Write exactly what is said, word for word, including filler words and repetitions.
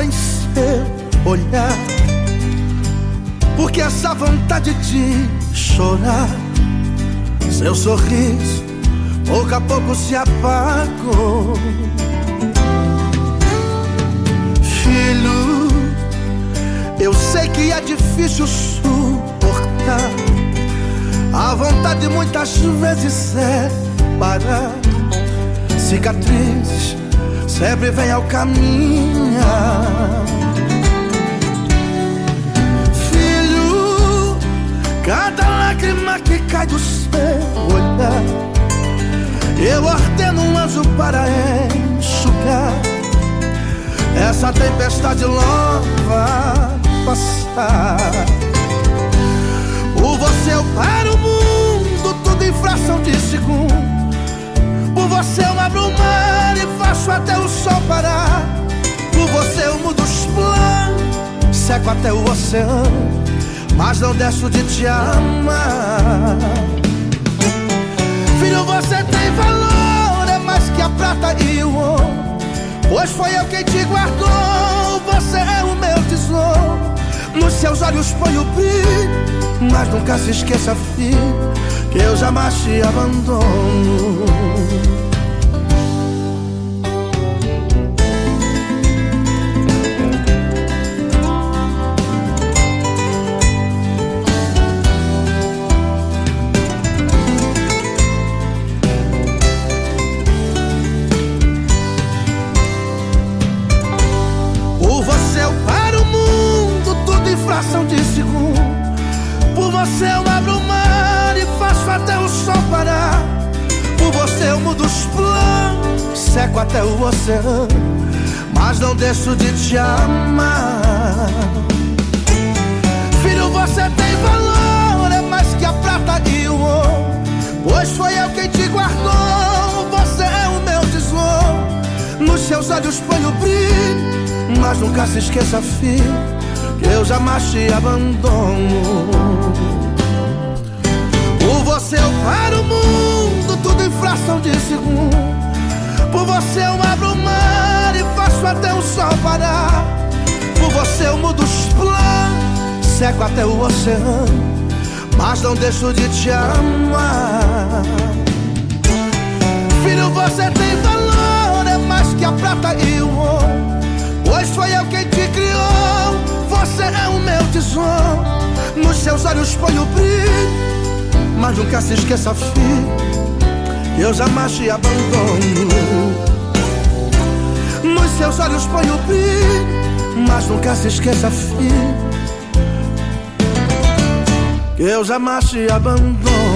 em seu olhar, porque essa vontade de chorar, seu sorriso pouco a pouco se apagou. Filho, eu sei que é difícil suportar, a vontade muitas vezes é parar. Cicatrizes sempre vem ao caminhar. Filho, cada lágrima que cai do seu olhar, eu ordeno um anjo para enxugar. Essa tempestade logo vai passar. Por você eu paro o mundo, tudo em fração de segundo. Por você eu abro o mar e faço até o sol parar. Por você eu mudo os planos, seco até o oceano, mas não deixo de te amar. Filho, você tem valor, é mais que a prata e o ouro, pois foi eu quem te guardou. Você é o meu tesouro, nos seus olhos ponho o brilho, mas nunca se esqueça, filho, que eu jamais te abandono. Por você eu paro o mundo, tudo em fração de segundo. Por você eu abro o mar e faço até o sol parar. Por você eu mudo os planos, seco até o oceano, mas não deixo de te amar. Filho, você tem valor, é mais que a prata e o ouro, pois foi eu quem te guardou. Você é o meu tesouro, nos seus olhos ponho o brilho, mas nunca se esqueça, filho, que eu jamais te abandono. Por você eu paro o mundo, tudo em fração de segundo. Por você eu abro o mar e faço até o sol parar. Por você eu mudo os planos, seco até o oceano, mas não deixo de te amar. Filho, você tem valor, é mais que a prata e o ouro, pois foi eu quem te criou. Você é o meu tesouro, nos seus olhos ponho o brilho, mas nunca se esqueça, filho, que eu jamais te abandono. Nos seus olhos ponho o brilho, mas nunca se esqueça, filho, que eu jamais te abandono.